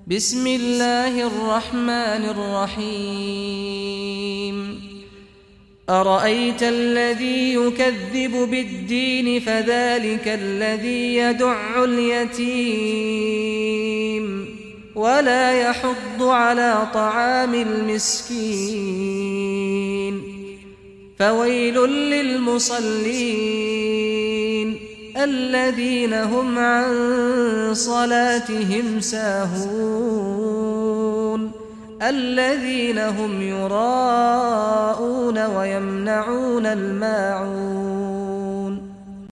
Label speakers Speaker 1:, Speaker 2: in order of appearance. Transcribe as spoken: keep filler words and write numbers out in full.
Speaker 1: بسم الله الرحمن الرحيم أرأيت الذي يكذب بالدين فذلك الذي يدع اليتيم ولا يحض على طعام المسكين فويل للمصلين الذين هم عن صلاتهم ساهون الذين هم يراءون ويمنعون الماعون